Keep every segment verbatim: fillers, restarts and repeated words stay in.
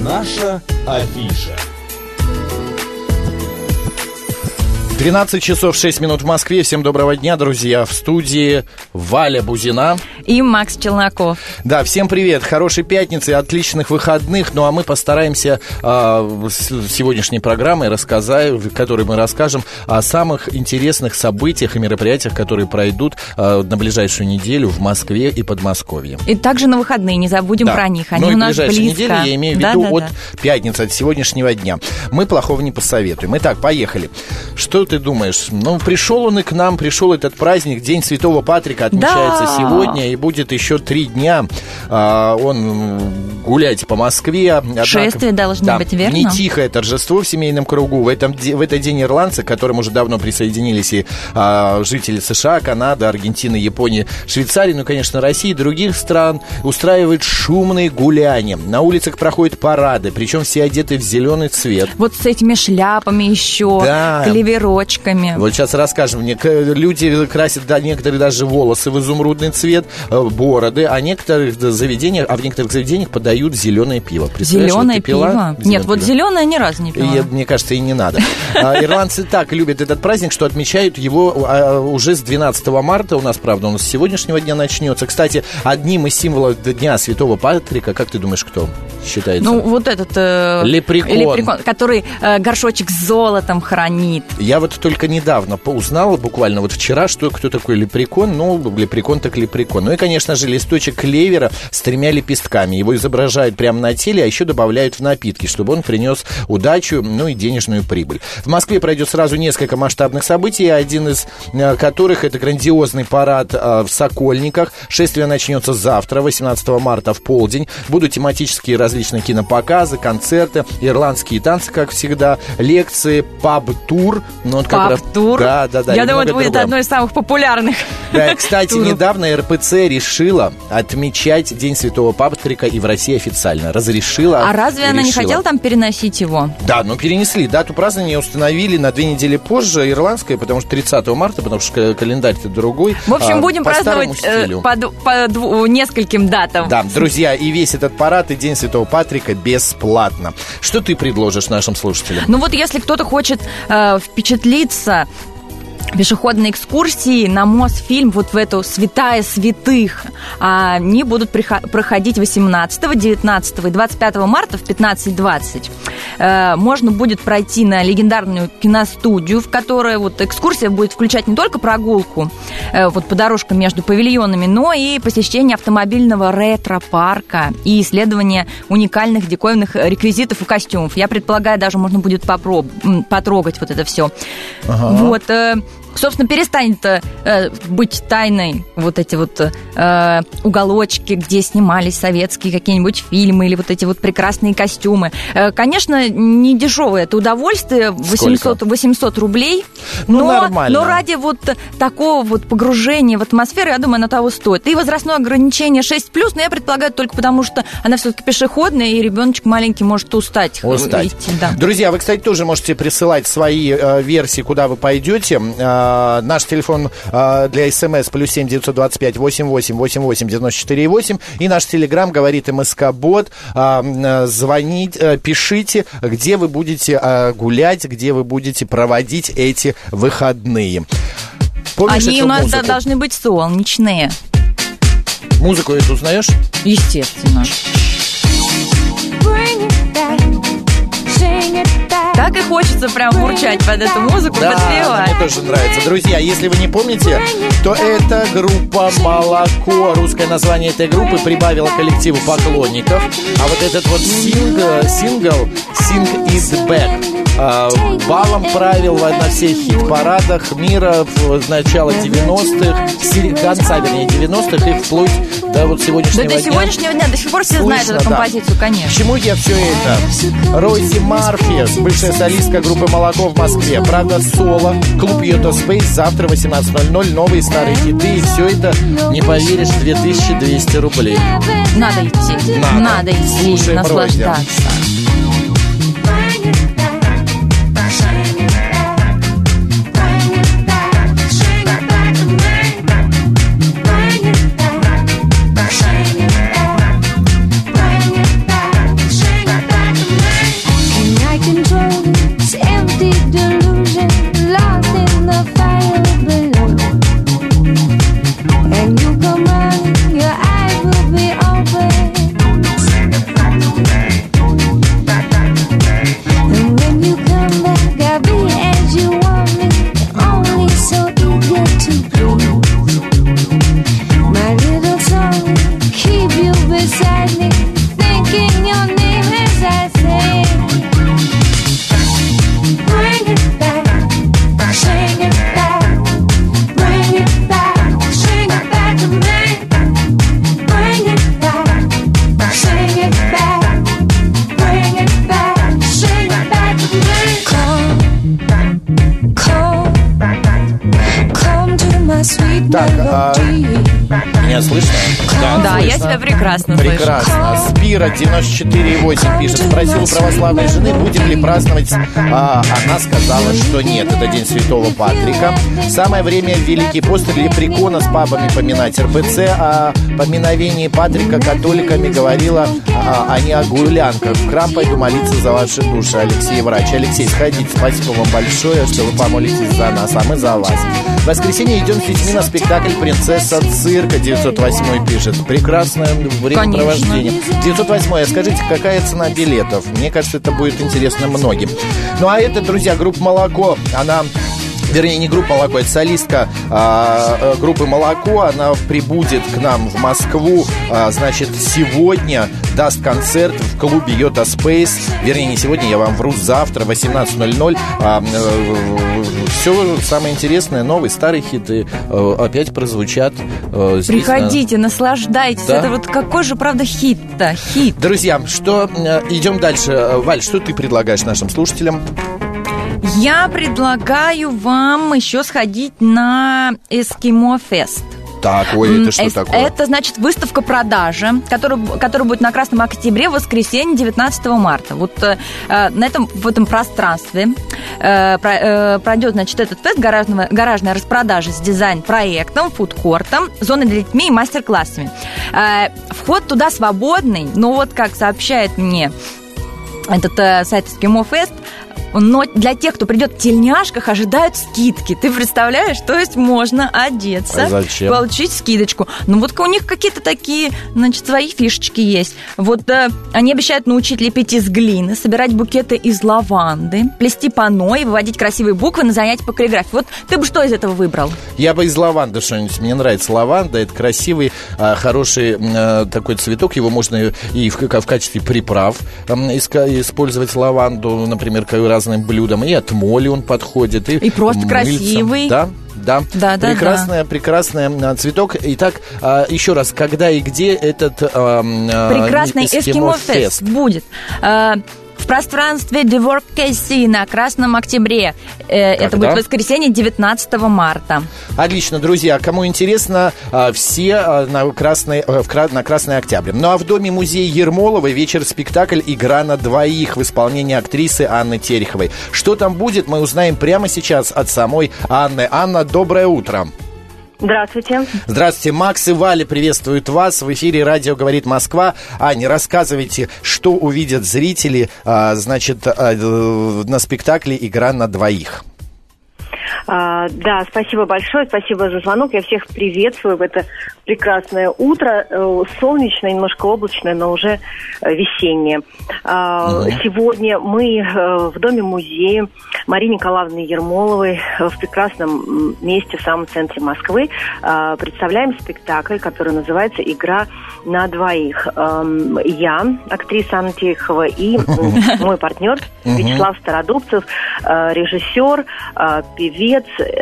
Наша афиша. двенадцать часов шесть минут в Москве. Всем доброго дня, друзья. В студии Валя Бузина и Макс Челноков. Да, всем привет. Хорошей пятницы, отличных выходных. Ну, а мы постараемся э, с сегодняшней программой рассказать, в которой мы расскажем о самых интересных событиях и мероприятиях, которые пройдут э, на ближайшую неделю в Москве и Подмосковье. И также на выходные, не забудем да. про них. Они ну, у нас близко. ближайшую неделю, я имею в да, виду да, от да. пятницы, от сегодняшнего дня. Мы плохого не посоветуем. Итак, поехали. Что ты думаешь? Ну, пришел он и к нам, пришел этот праздник, День Святого Патрика отмечается да. сегодня, и будет еще три дня а, он гулять по Москве. Однако, шествия должны да, быть, верно? Не тихое торжество в семейном кругу. В, этом, в этот день ирландцы, к которым уже давно присоединились и а, жители США, Канады, Аргентины, Японии, Швейцарии, ну, конечно, России и других стран, устраивают шумные гуляния. На улицах проходят парады, причем все одеты в зеленый цвет. Вот с этими шляпами еще, да. клеверочками. Вот сейчас расскажем. Люди красят, да, некоторые даже волосы в изумрудный цвет, бороды, а некоторых заведениях, а в некоторых заведениях подают зеленое пиво. Зеленое вот пиво? Зеленое Нет, вот пиво. Зеленое ни разу не пила. И, мне кажется, и не надо. Ирландцы так любят этот праздник, что отмечают его уже с двенадцатого марта. У нас, правда, он с сегодняшнего дня начнется. Кстати, одним из символов Дня Святого Патрика, как ты думаешь, кто считается? Ну, вот этот... Э, лепрекон. лепрекон, который э, горшочек с золотом хранит. Я вот только недавно узнала, буквально вот вчера, что кто такой лепрекон. Ну, лепрекон так лепрекон. Ну и, конечно же, листочек клевера с тремя лепестками. Его изображают прямо на теле, а еще добавляют в напитки, чтобы он принес удачу, ну и денежную прибыль. В Москве пройдет сразу несколько масштабных событий, один из которых это грандиозный парад в Сокольниках. Шествие начнется завтра, восемнадцатого марта в полдень. Будут тематические различные кинопоказы, концерты, ирландские танцы, как всегда, лекции, паб-тур. Ну, вот как Паб-тур? Да, да, да. Я думаю, это будет другого. одно из самых популярных. Да, кстати, туров. недавно эр пэ цэ решила отмечать День Святого Патрика и в России официально. Разрешила. А разве она не хотела там переносить его? Да, ну перенесли. Дату празднования установили на две недели позже, ирландская, потому что тридцатого марта, потому что календарь-то другой. В общем, а, будем по праздновать э, по, по дву, нескольким датам. Да, друзья, и весь этот парад, и День Святого Патрика бесплатно. Что ты предложишь нашим слушателям? Ну вот если кто-то хочет э, впечатлиться пешеходной экскурсии на Мосфильм, вот в эту святая святых. Они будут проходить восемнадцатого, девятнадцатого и двадцать пятого марта в пятнадцать двадцать. Можно будет пройти на легендарную киностудию, в которой вот экскурсия будет включать не только прогулку вот по дорожкам между павильонами, но и посещение автомобильного ретро-парка и исследование уникальных диковинных реквизитов и костюмов. Я предполагаю, даже можно будет попроб- потрогать вот это все. Ага. Вот. Собственно, перестанет э, быть тайной вот эти вот э, уголочки, где снимались советские какие-нибудь фильмы или вот эти вот прекрасные костюмы. Э, конечно, не дешевое это удовольствие, восемьсот, восемьсот рублей, ну, но, нормально. но ради вот такого вот погружения в атмосферу, я думаю, оно того стоит. И возрастное ограничение шесть плюс, но я предполагаю только потому, что она все-таки пешеходная, и ребеночек маленький может устать. Устать. Идти, да. Друзья, вы, кстати, тоже можете присылать свои э, версии, куда вы пойдете. Uh, наш телефон uh, для СМС плюс семь девятьсот двадцать пять восемь восемь восемь восемь девяносто четыре восемь. И наш телеграм говорит МСК-бот. Uh, звоните, uh, пишите, где вы будете uh, гулять, где вы будете проводить эти выходные. Помнишь Они эту у нас музыку? должны быть солнечные. Музыку эту узнаешь? Естественно. Так и хочется прям бурчать под эту музыку, да, подпевать. Мне тоже нравится. Друзья, если вы не помните, то это группа «Молоко». Русское название этой группы прибавило коллективу поклонников. А вот этот вот сингл, сингл «Sing It Back» балом правил на всех хит-парадах мира с начала девяностых, с конца, вернее, девяностых и вплоть до вот сегодняшнего да, дня. до сегодняшнего дня до сих пор все Слышно, знают эту да. композицию, конечно. К чему я все это? Рози Марфи, бывшая солистка группы «Молоко» в Москве. Правда, соло, клуб Йота Спейс, завтра восемнадцать ноль ноль, новые старые хиты. И все это, не поверишь, две тысячи двести рублей. Надо идти, надо, надо идти, слушаем, наслаждаться. Так, а, меня слышно? Да, да, я тебя прекрасно слышу. Прекрасно. Спира девяносто четыре и восемь пишет: спросил у православной жены, будем ли праздновать. А, она сказала, что нет. Это День Святого Патрика. Самое время Великий пост или лепрекона с папами поминать. эр пэ цэ о поминовении Патрика католиками говорила, а, а не о гулянках. В храм пойду молиться за ваши души. Алексей Врач. Алексей, сходите. Спасибо вам большое, что вы помолитесь за нас, а мы за вас. В воскресенье идем с детьми на спектакль «Принцесса цирка». девятьсот восемь пишет. Прекрасное времяпровождение. девятьсот восемь. Скажите, какая цена билетов? Мне кажется, это будет интересно многим. Ну, а это, друзья, группа «Молоко». Она... Вернее, не группа «Молоко», это солистка а, группы «Молоко». Она прибудет к нам в Москву, а, значит, сегодня даст концерт в клубе Йота Спейс. Вернее, не сегодня, я вам вру, завтра, восемнадцать ноль ноль. А, а, все самое интересное, новые, старые хиты а, опять прозвучат. А, здесь, приходите, на... наслаждайтесь. Да? Это вот какой же, правда, хит-то? Хит. Друзья, что идем дальше. Валь, что ты предлагаешь нашим слушателям? Я предлагаю вам еще сходить на Эскимо Фест. Так, ой, это что это, такое? Это, значит, выставка-продажа, которая, которая будет на Красном Октябре в воскресенье, девятнадцатого марта. Вот э, на этом, в этом пространстве э, про, э, пройдет, значит, этот фест, гаражного, гаражная распродажа с дизайн-проектом, фудкортом, зоной для детьми и мастер-классами. Э, вход туда свободный, но вот, как сообщает мне этот э, сайт Эскимо Фест, но для тех, кто придет в тельняшках, ожидают скидки. Ты представляешь? То есть можно одеться, а зачем? Получить скидочку. Ну вот у них какие-то такие, значит, свои фишечки есть. Вот э, они обещают научить лепить из глины, собирать букеты из лаванды, плести панно и выводить красивые буквы на занятия по каллиграфии. Вот ты бы что из этого выбрал? Я бы из лаванды что-нибудь. Мне нравится лаванда. Это красивый, хороший такой цветок. Его можно и в, в качестве приправ использовать лаванду, например, как разным блюдам, и от моли он подходит, и, и просто мыльцам. Красивый. Да, да, да, да прекрасная, да. прекрасная цветок. Итак, еще раз, когда и где этот прекрасный Эскимо Фест будет? В пространстве Dework кей си на Красном Октябре. Когда? Это будет воскресенье, девятнадцатого марта. Отлично, друзья. Кому интересно, все на Красный, на Красный Октябрь. Ну а в Доме-музее Ермоловой вечер-спектакль «Игра на двоих» в исполнении актрисы Анны Тереховой. Что там будет, мы узнаем прямо сейчас от самой Анны. Анна, доброе утро. Здравствуйте. Здравствуйте. Макс и Валя приветствуют вас. В эфире «Радио говорит Москва». Аня, рассказывайте, что увидят зрители, значит, на спектакле «Игра на двоих». А, да, спасибо большое, спасибо за звонок. Я всех приветствую в это прекрасное утро. Солнечное, немножко облачное, но уже весеннее. А, угу. Сегодня мы в Доме-музее Марии Николаевны Ермоловой в прекрасном месте в самом центре Москвы представляем спектакль, который называется «Игра на двоих». Я, актриса Анна Терехова, и мой партнер Вячеслав Стародубцев, режиссер, певец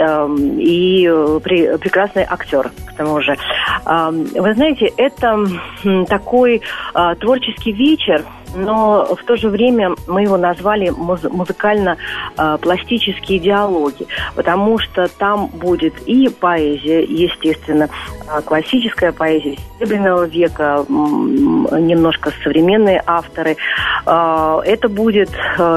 и прекрасный актер, к тому же. Вы знаете, это такой творческий вечер, но в то же время мы его назвали муз- музыкально-пластические диалоги, потому что там будет и поэзия, естественно, классическая поэзия Серебряного века, немножко современные авторы. Это будет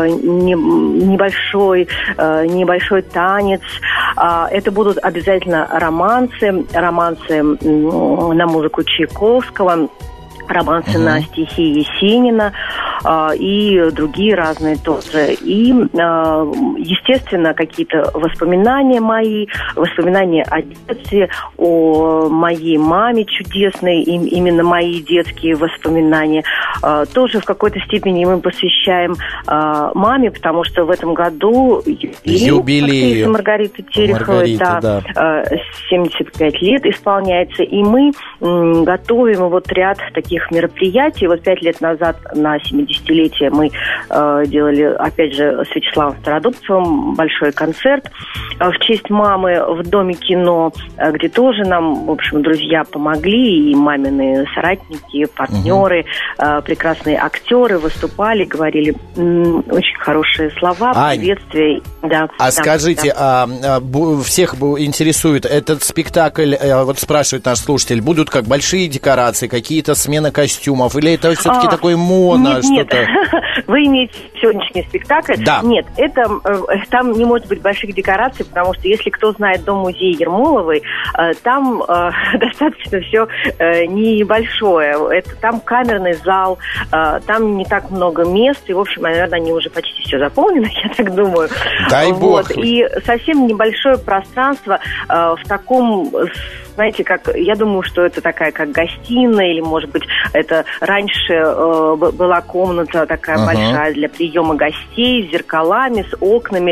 небольшой, небольшой танец, это будут обязательно романсы, романсы на музыку Чайковского, романсы uh-huh. на стихи Есенина э, и другие разные тоже. И, э, естественно, какие-то воспоминания мои, воспоминания о детстве, о моей маме чудесной, и, именно мои детские воспоминания. Э, тоже в какой-то степени мы посвящаем э, маме, потому что в этом году юбилей Маргариты Тереховой, да, да. Э, семьдесят пять лет исполняется, и мы э, готовим вот ряд таких мероприятий. Вот пять лет назад на семидесятилетие семидесятилетия мы э, делали, опять же, с Вячеславом Стародубцевым большой концерт э, в честь мамы в Доме кино, э, где тоже нам, в общем, друзья помогли, и мамины соратники, партнеры, угу. э, прекрасные актеры выступали, говорили м- очень хорошие слова, Ань, приветствия. Да, а да, скажите, да. А, а, всех интересует этот спектакль, а, вот спрашивает наш слушатель, будут как большие декорации, какие-то смены костюмов, или это все-таки а, такое моно, нет, что-то? Нет, вы имеете сегодняшний спектакль? Да. Нет, это, там не может быть больших декораций, потому что если кто знает дом-музей Ермоловой, там э, достаточно все э, небольшое. Это, там камерный зал, э, там не так много мест, и, в общем, наверное, они уже почти все заполнены, я так думаю. Дай вот. бог. И совсем небольшое пространство э, в таком... Знаете, как я думаю, что это такая как гостиная, или, может быть, это раньше э, была комната такая uh-huh. большая для приема гостей с зеркалами, с окнами,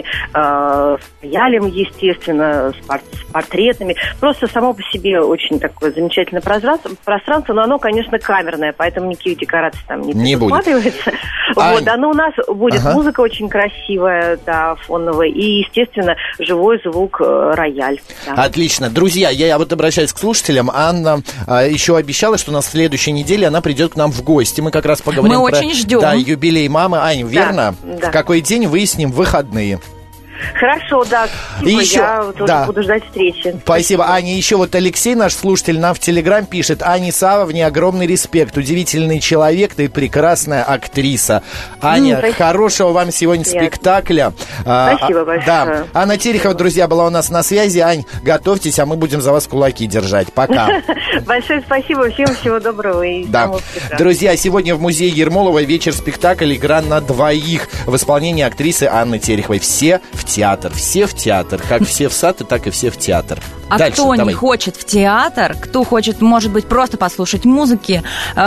э, с роялем, естественно, с, пор- с портретами. Просто само по себе очень такое замечательное пространство, пространство, но оно, конечно, камерное, поэтому никаких декораций там не, не предусматривается. А... Вот, оно у нас будет uh-huh. музыка очень красивая, да, фоновая, и, естественно, живой звук э, рояль. Да. Отлично. Друзья, я вот обращаюсь к слушателям. Анна а, еще обещала, что у нас в следующей неделе она придет к нам в гости. Мы как раз поговорим Мы про очень ждем. Да, юбилей мамы. Ань, верно? Да, да. В какой день выясним выходные? Хорошо, да. Спасибо, еще, я тоже да. буду ждать встречи. Спасибо, Аня. Еще вот Алексей, наш слушатель, нам в Телеграм пишет: Ане Савовне огромный респект. Удивительный человек, ты прекрасная актриса. Аня, mm, хорошего вам сегодня Приятно. спектакля. Спасибо а, большое. Да. Анна Терехова, друзья, была у нас на связи. Ань, готовьтесь, а мы будем за вас кулаки держать. Пока. Большое спасибо, всем всего доброго. И да. Друзья, сегодня в музее Ермоловой вечер-спектакль «Игра на двоих» в исполнении актрисы Анны Тереховой. Все в театр, все в театр. Как все в сад, так и все в театр. А Дальше, кто давай. не хочет в театр, кто хочет, может быть, просто послушать музыки,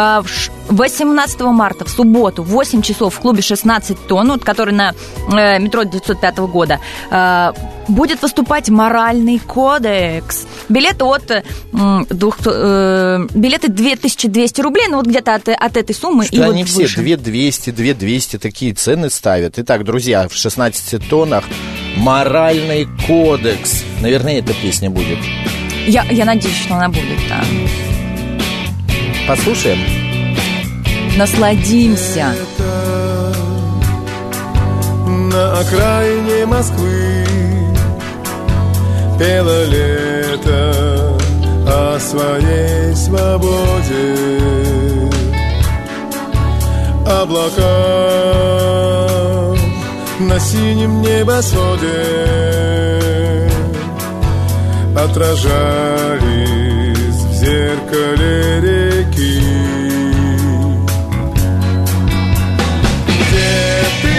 восемнадцатого марта, в субботу, в восемь часов в клубе шестнадцать тонн, который на метро девятьсот пятого года, будет выступать «Моральный кодекс». Билеты от двух, билеты две тысячи двести рублей, ну вот где-то от, от этой суммы. Что и они вот все выше. две тысячи двести, две тысячи двести такие цены ставят. Итак, друзья, в шестнадцати тоннах «Моральный кодекс». Наверное, эта песня будет. Я, я надеюсь, что она будет, да. Послушаем. Насладимся. На окраине Москвы пело лето о своей свободе. Облака на синем небосводе отражались в зеркале реки. Где ты,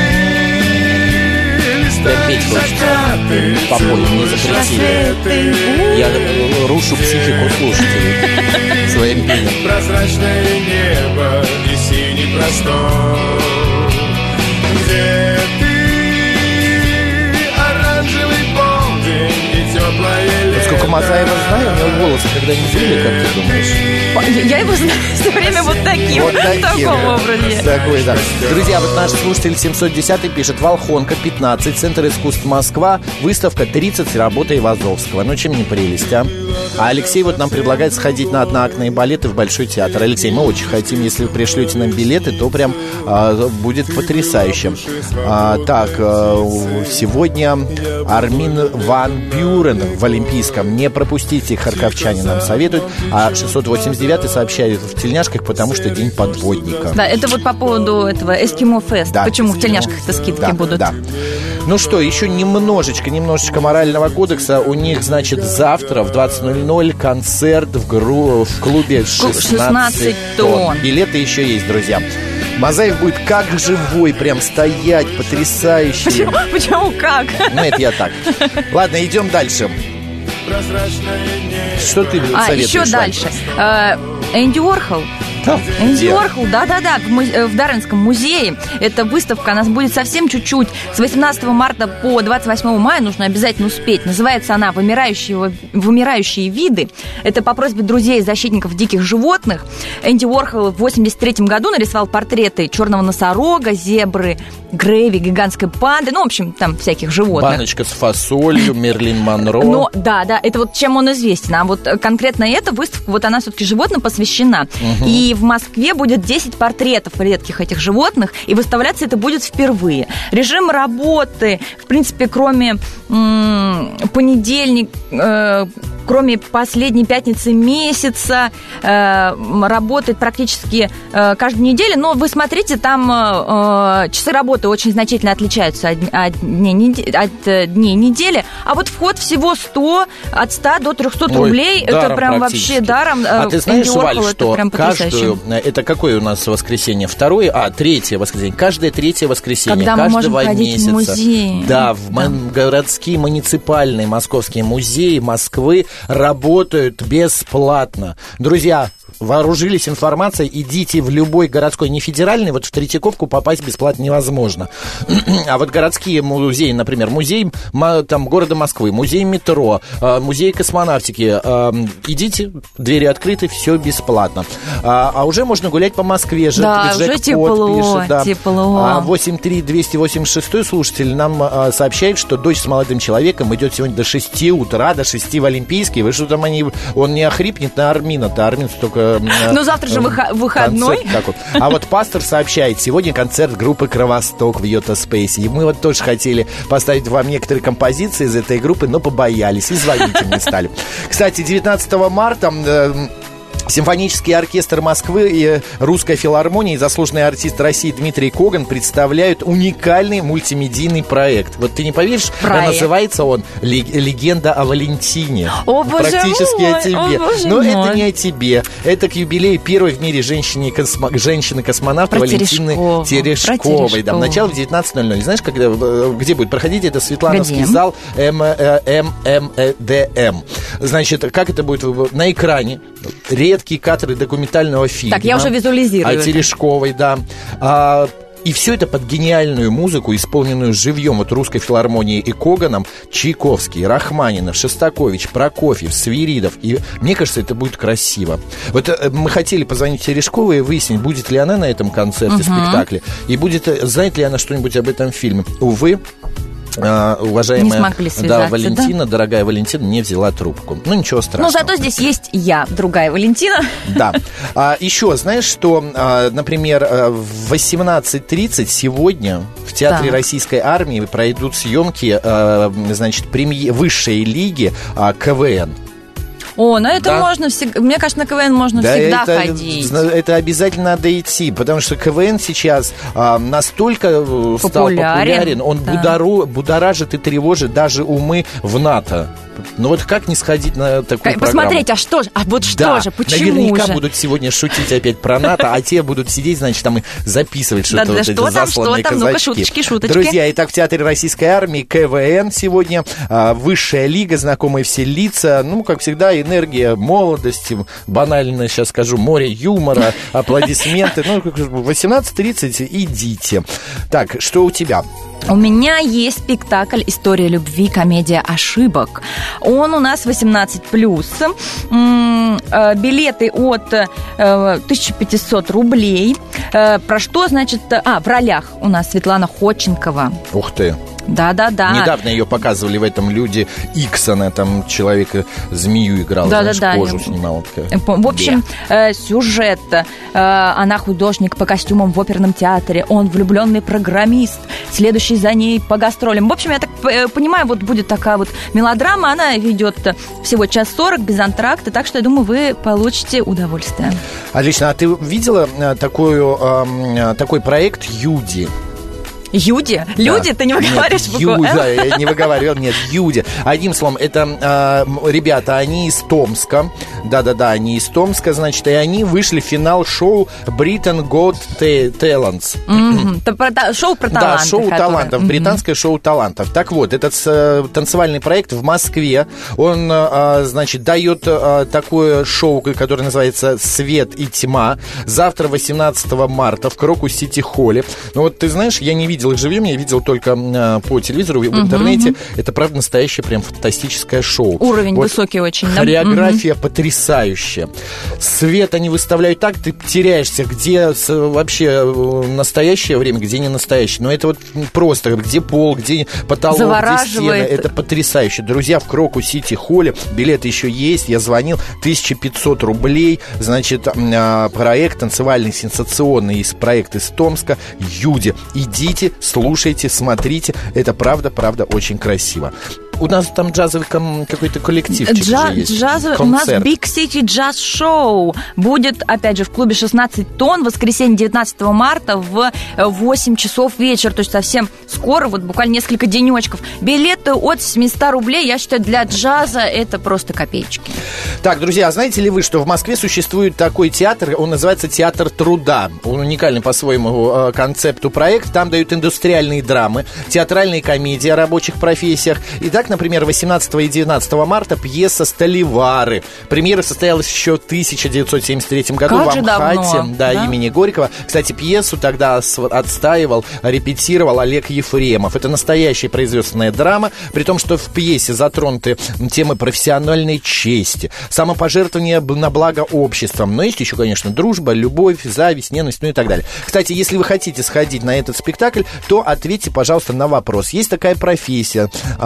Петь хочется. Попой, мне запретили. Я рушу психику слушателей своим пением. Прозрачное небо и синий простор. Где ты, оранжевый полдень и теплое лето. Сколько Мазаева знаю, у него волосы когда-нибудь были, как ты думаешь? Я его знаю все время вот таким, вот таким, в таком образе. Такой, да. Друзья, вот наш слушатель семьсот десятый пишет: Волхонка, пятнадцать, Центр искусств Москва, выставка тридцать, работа Ивазовского. Ну, чем не прелесть, а? А Алексей вот нам предлагает сходить на одноактные балеты в Большой театр. Алексей, мы очень хотим, если вы пришлете нам билеты, то прям а, будет потрясающе. А, так, а, сегодня Армин ван Бюрен в Олимпийском. Не пропустите, харьковчане нам советуют. А шестьсот восемьдесят девятый сообщает в тельняшках, потому что день подводника. Да, это вот по поводу этого Эскимо Фест. Да, Почему Эскимо. в тельняшках-то скидки да, будут? Да. Ну что, еще немножечко, немножечко морального кодекса. У них, значит, завтра в двадцать ноль ноль концерт в, гру... в клубе шестнадцать тонн. Билеты еще есть, друзья. Мазаев будет как живой, прям стоять, потрясающе. Почему, почему как? Ну, это я так. Ладно, идем дальше. Что ты а, советуешь? еще дальше. Э, Энди Уорхол Энди Уорхол, да-да-да, в, му- в Дарвинском музее. Эта выставка, она будет совсем чуть-чуть. С восемнадцатого марта по двадцать восьмого мая нужно обязательно успеть. Называется она «Вымирающие, вымирающие виды». Это по просьбе друзей и защитников диких животных. Энди Уорхол в восемьдесят третьем году нарисовал портреты черного носорога, зебры, грейви, гигантской панды, ну, в общем, там всяких животных. Баночка с фасолью, Мерлин Монро. Ну, да, да, это вот чем он известен. А вот конкретно эта выставка, вот она все-таки животным посвящена. Угу. И в Москве будет десять портретов редких этих животных, и выставляться это будет впервые. Режим работы, в принципе, кроме м- понедельник, э- кроме последней пятницы месяца, э- работает практически э- каждую неделю. Но вы смотрите, там э- часы работы очень значительно отличаются от, от, дней, недель, от дней недели. А вот вход всего сто, от ста до трехсот рублей. Ой, это прям вообще даром. А ты знаешь, Валь, что каждую... Это какое у нас воскресенье? Второе? А, третье воскресенье. Каждое третье воскресенье когда каждого мы можем месяца. В музей. Да, в да. городские муниципальные московские музеи Москвы работают бесплатно. Друзья, вооружились информацией, идите в любой городской, не федеральный, вот в Третьяковку попасть бесплатно невозможно. А вот городские музеи, например, музей там, города Москвы, музей метро, музей космонавтики, идите, двери открыты, все бесплатно. А, а уже можно гулять по Москве. Жек, да, Жек уже тепло, пишет, да. тепло. восемь три двести восемьдесят шесть слушатель нам а, сообщает, что дочь с молодым человеком идет сегодня до шести утра, до шести в Олимпийский. Вы что там, они, он не охрипнет на Армина-то, Армин только... Ну, завтра же выха- выходной. Вот. А вот пастор сообщает, сегодня концерт группы «Кровосток» в Йота Спейси. И мы вот тоже хотели поставить вам некоторые композиции из этой группы, но побоялись и звонить им не стали. Кстати, девятнадцатого марта... Симфонический оркестр Москвы и Русская филармония и заслуженный артист России Дмитрий Коган представляют уникальный мультимедийный проект. Вот ты не поверишь, проект. Называется он «Легенда о Валентине». О, боже Практически мой, о тебе. о, боже Но мой. Это не о тебе. Это к юбилею первой в мире женщины-космо... женщины-космонавта Про Валентины Терешкову. Терешковой. Да, начало в девятнадцать ноль ноль. Знаешь, когда, где будет проходить? Это Светлановский где? зал эм эм дэ эм. Значит, как это будет на экране? Редкие кадры документального фильма. Так, я уже визуализирую. О Терешковой, да. А, и все это под гениальную музыку, исполненную живьем от Русской филармонии и Коганом. Чайковский, Рахманинов, Шостакович, Прокофьев, Свиридов. И мне кажется, это будет красиво. Вот мы хотели позвонить Терешковой и выяснить, будет ли она на этом концерте, угу. спектакле. И будет, знает ли она что-нибудь об этом фильме. Увы, Uh, уважаемая да, Валентина, да? Дорогая Валентина, не взяла трубку. Ну, ничего страшного. Но зато здесь есть я, другая Валентина. Да. А, еще, знаешь, что, а, например, в восемнадцать тридцать сегодня в Театре так. Российской армии пройдут съемки, а, значит, премьер... высшей лиги а, ка вэ эн. О, на это да. можно всегда... Мне кажется, на ка вэ эн можно да всегда это, ходить. Это обязательно надо идти, потому что ка вэ эн сейчас а, настолько популярен. стал популярен, он да. будару, будоражит и тревожит даже умы в НАТО. Ну вот как не сходить на такую Посмотреть, программу? а что же, а вот что да, же, почему наверняка же? будут сегодня шутить опять про НАТО, а те будут сидеть, значит, там и записывать что-то. Да, вот что эти там, засланные что там, казачки. ну-ка, шуточки, шуточки. Друзья, итак, в Театре Российской армии ка вэ эн сегодня, а, высшая лига, знакомые все лица, ну, как всегда, энергия молодости, банально сейчас скажу, море юмора, аплодисменты. Ну, в восемнадцать тридцать идите. Так, что у тебя? У меня есть спектакль «История любви. Комедия ошибок». Он у нас восемнадцать плюс. Билеты от тысяча пятьсот рублей. Про что, значит... А, в ролях у нас Светлана Ходченкова. Ух ты! Да-да-да. Недавно ее показывали в этом «Люди Икс», она там человека-змею играла, да, знаешь, да, кожу да. снимала. Такая. В общем, э, сюжет. Э, она художник по костюмам в оперном театре, он влюбленный программист, следующий за ней по гастролям. В общем, я так э, понимаю, вот будет такая вот мелодрама, она идет всего час сорок, без антракта, так что, я думаю, вы получите удовольствие. Отлично. А ты видела такую, э, такой проект «Юди»? Юди? Люди? Да. Ты не выговариваешь нет, букву Ю, «М»? да, я не выговаривал, нет, Юди. Одним словом, это э, ребята, они из Томска. Да-да-да, они из Томска, значит, и они вышли в финал шоу Britain Got Talents. Mm-hmm. Это про, шоу про таланты. Да, шоу которое... талантов, mm-hmm. британское шоу талантов. Так вот, этот э, танцевальный проект в Москве, он, э, значит, дает э, такое шоу, которое называется «Свет и тьма». Завтра, восемнадцатого марта, в Крокус-Сити-Холле. Ну вот, ты знаешь, я не видел их живьем, я видел только э, по телевизору, в mm-hmm. интернете. Это, правда, настоящее прям фантастическое шоу. Уровень вот, высокий очень. Да? Хореография mm-hmm. потрясающая. Свет они выставляют так, ты теряешься, где вообще настоящее время, где не настоящее. Но это вот просто, где пол, где потолок, где стены. Это потрясающе. Друзья, в Крокус-Сити-Холле билеты еще есть. Я звонил. тысяча пятьсот рублей. Значит, проект танцевальный, сенсационный из проекта из Томска. Юди. Идите, слушайте, смотрите. Это правда-правда очень красиво. У нас там джазовый какой-то коллективчик Джа- уже есть. Джазовый, у нас Big City Jazz Show будет, опять же, в клубе шестнадцать тонн, воскресенье девятнадцатого марта в восемь часов вечера, то есть совсем скоро, вот буквально несколько денечков. Билеты от семьсот рублей, я считаю, для джаза это просто копеечки. Так, друзья, знаете ли вы, что в Москве существует такой театр, он называется «Театр труда». Он уникальный по своему концепту проект, там дают индустриальные драмы, театральные комедии о рабочих профессиях. И так, например, восемнадцатого и девятнадцатого марта пьеса «Сталевары». Премьера состоялась еще в тысяча девятьсот семьдесят третьем году как в Амхате, да, да? имени Горького. Кстати, пьесу тогда отстаивал, репетировал Олег Ефремов. Это настоящая производственная драма, при том, что в пьесе затронуты темы профессиональной чести, самопожертвование на благо общества. Но есть еще, конечно, дружба, любовь, зависть, ненависть, ну и так далее. Кстати, если вы хотите сходить на этот спектакль, то ответьте, пожалуйста, на вопрос. Есть такая профессия,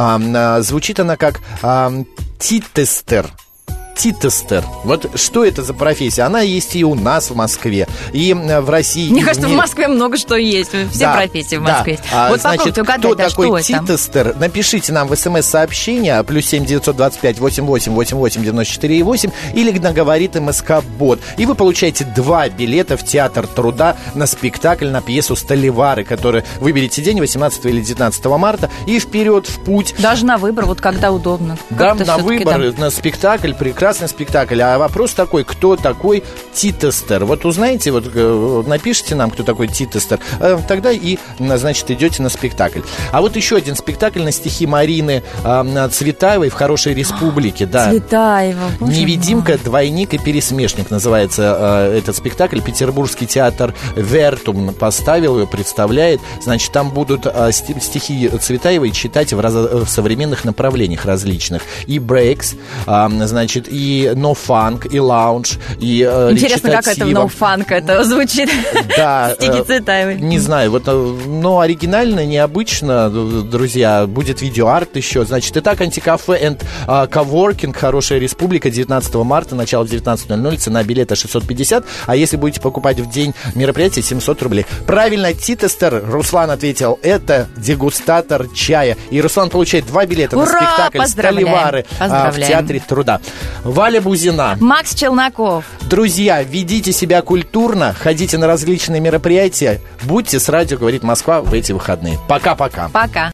звучит она как а, титестер. Титестер. Вот что это за профессия? Она есть и у нас в Москве, и в России. Мне и кажется, в, в Москве много что есть. Все да, профессии в Москве есть. Да. Вот значит, угадать, кто да, такой что титестер? Это? Напишите нам в смс-сообщение плюс семь девятьсот двадцать пять восемьдесят восемь восемьдесят восемь девяносто четыре восемь или на говорит МСК-бот. И вы получаете два билета в Театр труда на спектакль, на пьесу «Сталевары», который выберите день восемнадцатого или девятнадцатого марта и вперед в путь. Даже на выбор, вот когда удобно. Да, на выбор, да. на спектакль, прекрасный спектакль. А вопрос такой, кто такой титестер? Вот узнаете, вот напишите нам, кто такой титестер, тогда и, значит, идете на спектакль. А вот еще один спектакль на стихи Марины э, Цветаевой в «Хорошей республике». Да. Цветаева. «Невидимка, двойник и пересмешник» называется э, этот спектакль. Петербургский театр «Вертум» поставил его, представляет. Значит, там будут э, стихи Цветаевой читать в, раз, в современных направлениях различных. И брейкс, э, значит, и нофанк, и лаунж, и э, интересно, как это в ноу-фанк это звучит. Да. Стихи Цветаевой. Не знаю, вот, но оригинально, необычно, друзья, будет видеоарт еще. Значит, итак, антикафе and uh, коворкинг «Хорошая республика» девятнадцатого марта, начало в девятнадцать ноль ноль, цена билета шестьсот пятьдесят, а если будете покупать в день мероприятия, семьсот рублей. Правильно, титестер, Руслан ответил, это дегустатор чая. И Руслан получает два билета. Ура! На спектакль «Сталевары» в Театре труда. Валя Бузина. Макс Челноков. Друзья, ведите себя культурно, ходите на различные мероприятия, будьте с радио «Говорит Москва» в эти выходные. Пока-пока. Пока.